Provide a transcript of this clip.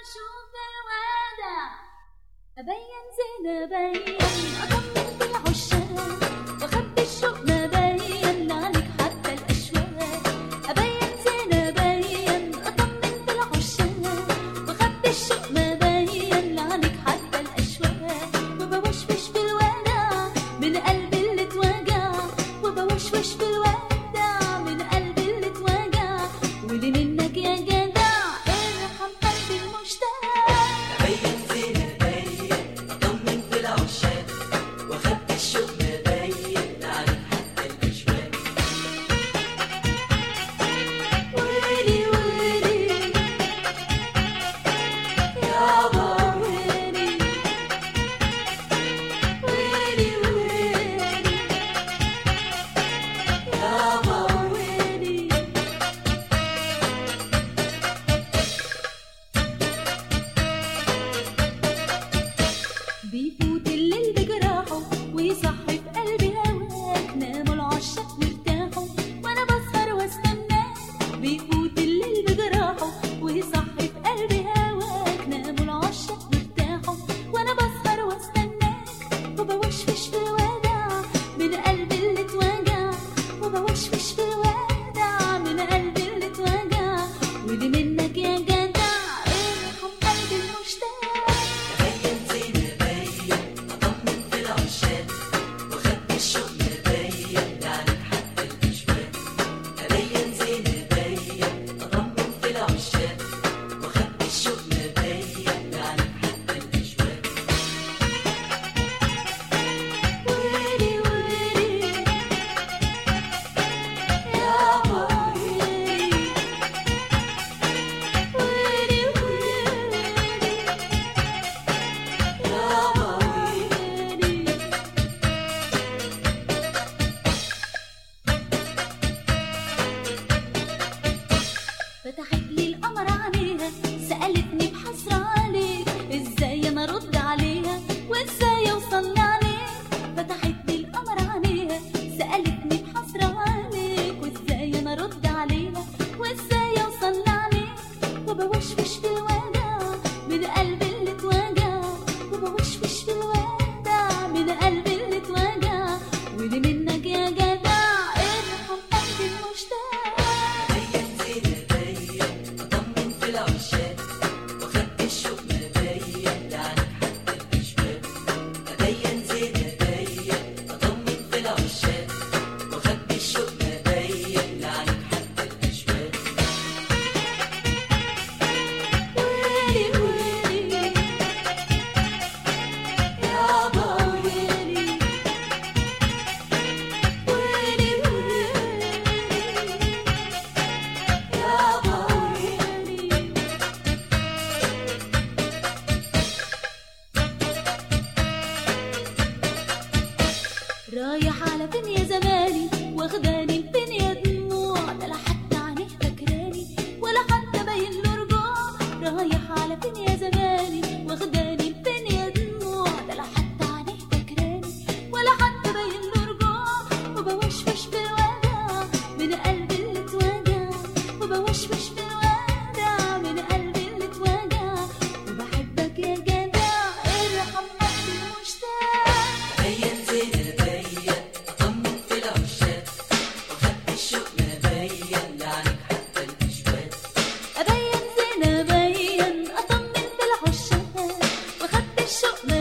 شوف الوداع، أبين زين أبين أطمن بالعشاق، وأخبي الشوق ما بين عليك حتى الأشواق. أبين زين أبين أطمن بالعشاق، وأخبي الشوق ما بين عليك حتى الأشواق. وبوشوش بالوداع من قلبي اللي اتوجع، وبوشوش بالوداع من قلبي اللي اتوجع. ولي منك يا جدع ارحم قلبي المشتاق. أبين زين أبين أطمن في العشاق، وأخبي الشوق ما بين عليك حتى الأشواق. ويلي ويلي يابا ويلي، ويلي ويلي يابا ويلي. بيفوت الليل بجراحه ويصحي في قلبي هواك، ناموا العشاق وارتاحوا وانا بسهر واستناك. بيفوت الليل بجراحه ويصحي في قلبي هواك، ناموا العشاق وارتاحوا وانا بسهر واستناك. وبوشوش في الوداع من قلبي اللي اتوجع، وبوشوش في الوداع من قلبي اللي اتوجع. ودي منك يا جدع ارحم قلبي المشتاق. أبين زين أبين أطمن في العشاق، وأخبي الشوق ما بين عليك حتى الأشواق. أبين زين أبين أطمن في العشاق، وأخبي الشوق ما بين عليك حتى الأشواق. ويلي ويلي يابا ويلي، ويلي ويلي يابا ويلي. فتحت لي القمر عينيها سألتني بحسرة عليك، ازاي انا ارد عليها وازاي اوصل لعليك. فتحت لي القمر عينيها سألتني بحسرة عليك، وازاي انا ارد عليها وازاي اوصل لعليك. وبوشوش في الوداع من قلبي اللي اتوجع، وبوشوش في الوداع من قلبي اللي اتوجع. ودي منك يا جدع ارحم قلبي المشتاق. أبين زين أبين أطمن في العشاق، وأخبي الشوق ما بين عليك حتى الأشواق. أبين زين أبين أطمن في العشاق، وأخبي الشوق ما بين عليك حتى الأشواق. ويلي ويلي يابا ويلي، ويلي ويلي يابا ويلي. رايح على فين يا زماني، واخداني لفين يا دموع، ده لا حتى عينيه فاكراني ولا حتى باين له رجوع. رايح على فين يا زماني، واخداني لفين يا دموع، ده لا حتى عينيه فاكراني ولا حتى باين له رجوع. وبوشوش في الوداع من قلبي اللي اتوجع، وبوشوش في الوداع من قلبي اللي اتوجع. وبحبك يا جدع ارحم قلبي المشتاق. أبين زين أبين أطمن في العشاق، وأخبي الشوق ما بين عليك حتى الأشواق. أبين زين أبين أطمن بالعشاق، وأخبي الشوق ما